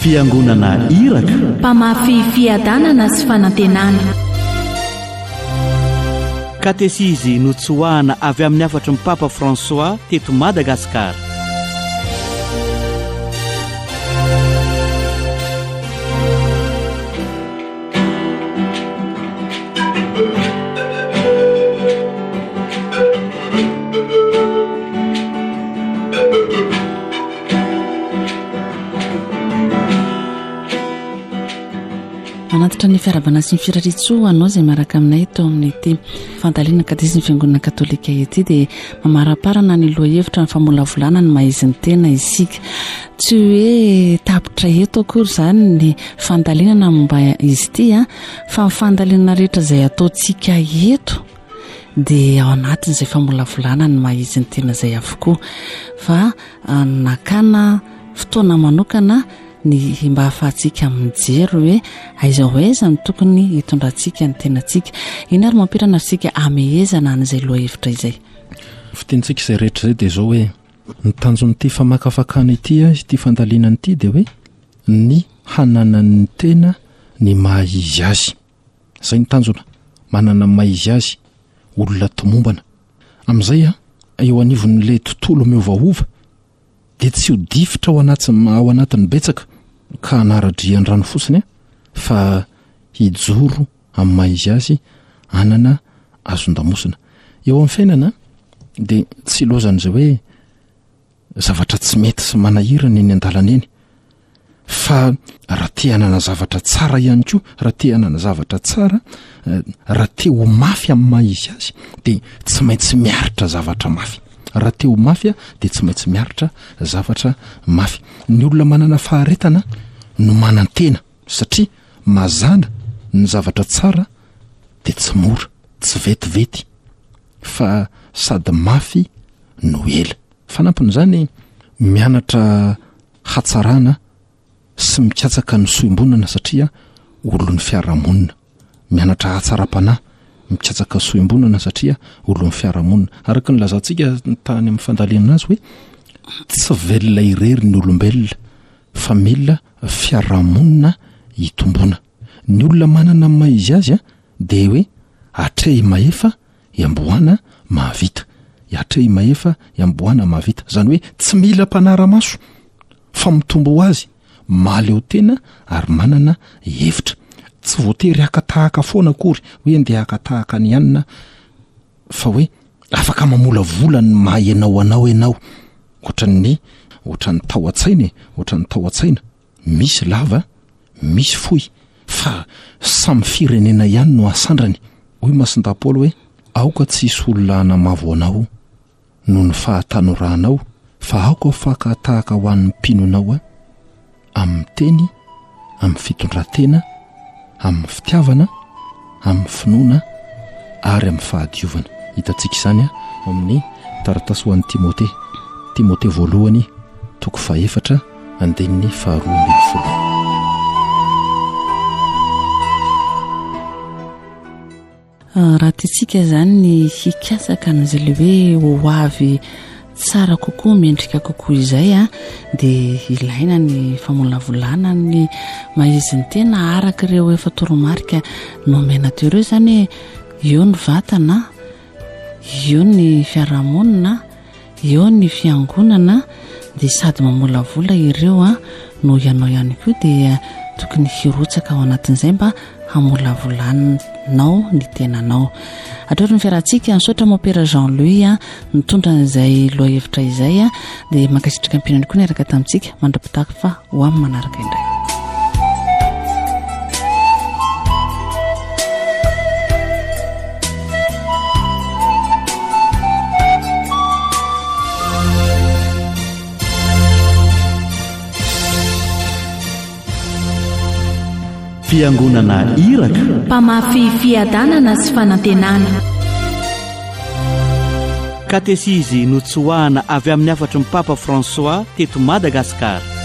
fiangonana iraka, mpamafy fiadanana sy fanantenana. katesizy notsoahana avy amin'ny afatry ny Papa François teto Madagasikara. Manatitra ny fiarabana sy ny firaritso anao izay maraka aminay eto amin'ny ity fandalina katesizy ny fiangonana katolika ity dia mamaraparana ny lohahevitra ny famolavolana ny mahizin'ny tena isika. Tsy hoe tapitra eto akory izany ny fandalinana momba izy ity fa ny fandalinana rehetra izay ataontsika eto dia ao anatin'izay famolavolana ny mahizin'ny tena izay avokoa, fa nakana fotoana manokana ny mba ahafahantsika mijery hoe aiza hoaiza ny tokony hitondrantsika ny tenantsika. Iny ary mampirana antsika amehezana an'izay lohahevitra izay. Fitentsika izay rehetra izay dia izao hoe ny tanjon'ity famakafakana ity ity fandalinana ity dia hoe ny hananan'ny tena ny mahizy azy. Izay ny tanjona, manana mahizy azy olona tomombana. Amin'izay eo anivon'ilay tontolo miovaova dia tsy ho difitra ao anatin'ny betsaka ka hanaradrian'ny rano fotsiny fa hijoro amin'ny mahizy azy anana azon-damosina. Eo amin'ny fiainana dia tsy ilozan'izay hoe zavatra tsy mety sy manahirana eny an-dalana eny, fa raha te hanana zavatra tsara ihany koa, raha te hanana zavatra tsara, raha te ho mafy amin'ny mahizy azy dia tsy maintsy miaritra zavatra mafy. Raha te ho mafy dia tsy maintsy miaritra zavatra mafy. Ny olona manana faharetana no manan-tena satria mazana ny zavatra tsara dia tsy mora, tsy vetivety, fa sady mafy no ela. Fanampin'izany mianatra hatsarana sy mikatsaka ny soimbonana satria olon'ny fiarahamonina. Mianatra hatsaram-panahy, mikatsaka soimbonana satria olon'ny fiarahamonina. Araka ny lazantsika tany amin'ny fandaliana azy hoe tsy velona irery ny olombelona fa mila fiarahamonina hitombona. Ny olona manana mahizy azy dia hoe atrehy mahefa iamboana mahavita, atrehy mahefa iamboana mahavita. Zany hoe tsy mila mpanara-maso fa mitombo azy maleo tena ary manana hevitra. Tsy voatery hakatahaka foana akory hoe andeha hakatahaka ny anina, fa hoe afaka mamolavola ny mahaenao anao ohatran'ny tao an-tsaina, misy lava misy fohy, fa samy firenena ihany no asandrany. Hoy Masindahy-Paoly hoe aoka tsy hisy olona hanamavo anao no ny fahatanoranao, fa aoka fakatahaka ho an'ny mpinonao amin'ny teny, amin'ny fitondran-tena, amin'ny fitiavana, amin'ny finoana ary amin'ny fahadiovana. Hitantsika izany amin'ny taratasy ho an'ny Timote voalohany 4:4 andininy 12. Raha tiantsika izany ny hikasaka n'izay hoe ho avy tsara kokoa, mendrika kokoa izay dia ilaina ny famolavolana ny mahizin'ny tena araka ireo efa toromarika nomena teo ireo. Izany eo ny vatana, eo ny fiarahamonina, eo ny fiangonana, dia sady mamolavola ireo no ianao ihany koa dia tokony hirotsaka ao anatin'izay mba hamolavolanao ny tenanao. Atao ny fiarahantsika ansotra Mopera Jean-Louis nitondra izay lohahevitra izay dia mankasitraka ampinany koa niaraka tamintsika mandrapitaka fa ho amin'ny manaraka indray. Fiangonana iraka, mpamafy fiadanana sy fanantenana. katesizy notsoahana avy amin'ny afatry ny Papa François teto Madagasikara.